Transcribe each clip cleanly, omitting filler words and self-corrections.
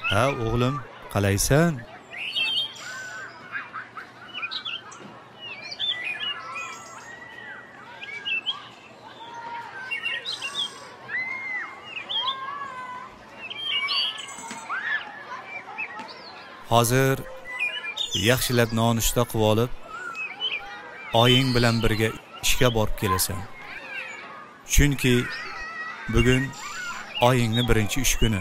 Ha o'g'lim, qalaysan? Hozir yaxshilab nonushta qilib olib, oying bilan birga ishga borib kelasan. Chunki bugun oyingning birinchi ish kuni.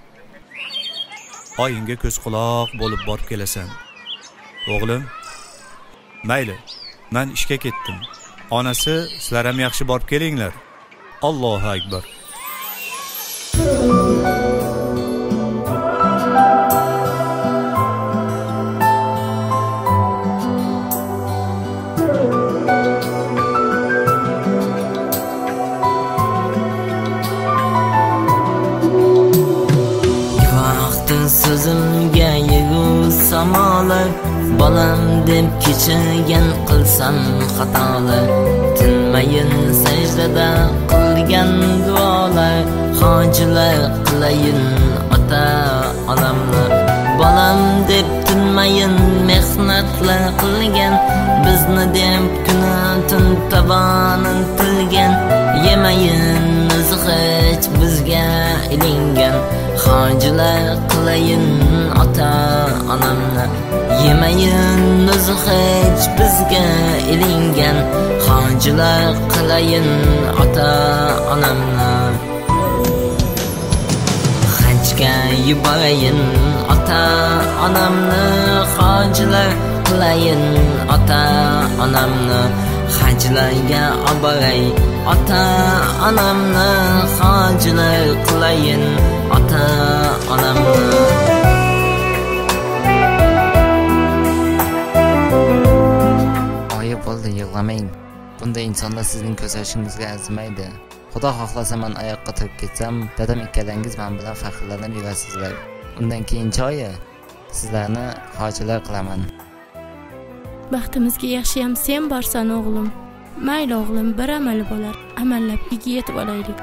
Oyingga ko'z quloq bo'lib borib kelasan. O'g'lim, mayli, men ishga ketdim. Onasi, sizlar ham yaxshi borib kelinglar. Allohu akbar. So'zimga yeguz samolar, bolam deb kechirgan qilsam xatolar, tinmayin sajdada qilgan duolar, hojilar qilayin ota onamlar. Bolam deb tinmayin mehnatlar qilgan, bizni deb kuni tun tabonin tilgan, yemayin hech bizga ilingan, hojilar qilayin ota onamni. Yemayin hech bizga ilingan, hojilar qilayin ota onamni. Hajga yuborayin ota onamni, hojilar qilayin ota onamni. Hajlarga oboray ota onamni, hojilar qilayin ota onamni. Oyi bo'ldi, yig'lamang. Bunda insonlar sizning ko'z yoshingizga arzimaydi. Xudo xohlasa men oyoqqa turib ketsam, dadam ikkalangiz men bilan faxrlanib yurasizlar. Undan keyinchi oyi sizlarni hojilar qilaman. Baxtimizga yaxshiyam sen borsan o'g'lim. Mayli o'g'lim, bir amal bo'lar. Amallab uyga yetib olaylik.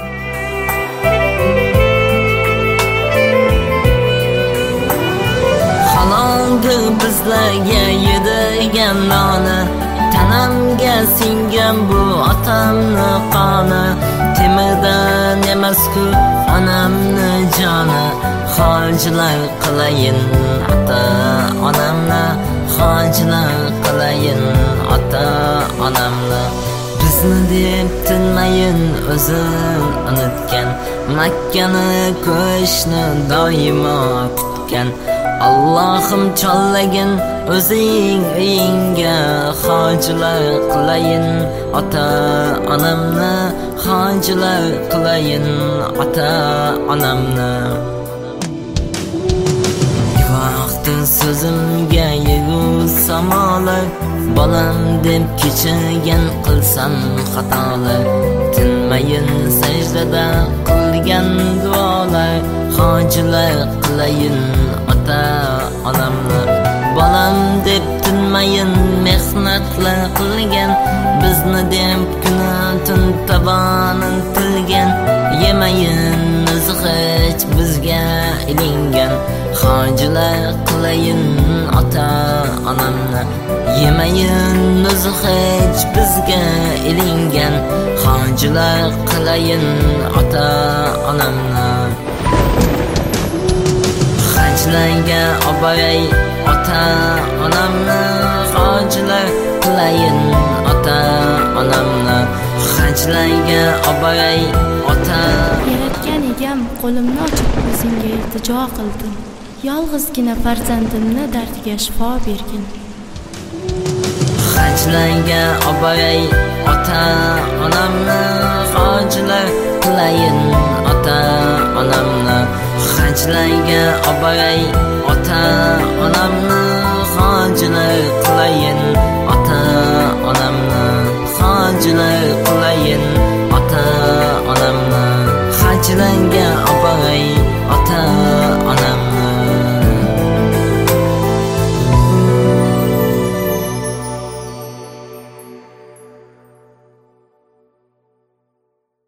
Haloldir bizlarga yedirgan noni, tanamga singan bu otamni qoni. Temirdan emas-ku onamni joni, hojilar qilayin ota onamni, hojilar qilayin ota onamni. Bizni deb tinmayin o'zin unutgan, Makkani ko'rishni doimo kutgan. Allohim chollagin o'zing uyingga, hojilar qilayin ota onamni, hojilar qilayin ota onamni. So'zimga yeguz samolar, bolam deb kechirgan qilsam xatolar, tinmayin sajdada qilgan duolar, hojilar qilayin ota onamni. Bolam deb tinmayin mehnatlar qilgan, bizni deb kuni tun tabonin tilgan, yemayin hech bizga ilingan, hojilar qilayin ota onamni. Yemayin hech bizga ilingan, hojilar qilayin ota onamni. Hajlarga oboray ota onamni, hojilar qilayin ota onamni. Hajlarga oboray ota. Yaratgan egam qo'limni ochib o'zingga iltijo qildim. Yolg'izgina farzandimni dardiga shifo bergin. Hajlarga oboray ota onamni, hojilar qilayin ota onamni. Hajlarga oboray ota onamni, hojilar qilayin ota onamni, hojilar qilayin ota onamni. Hajlarga oboray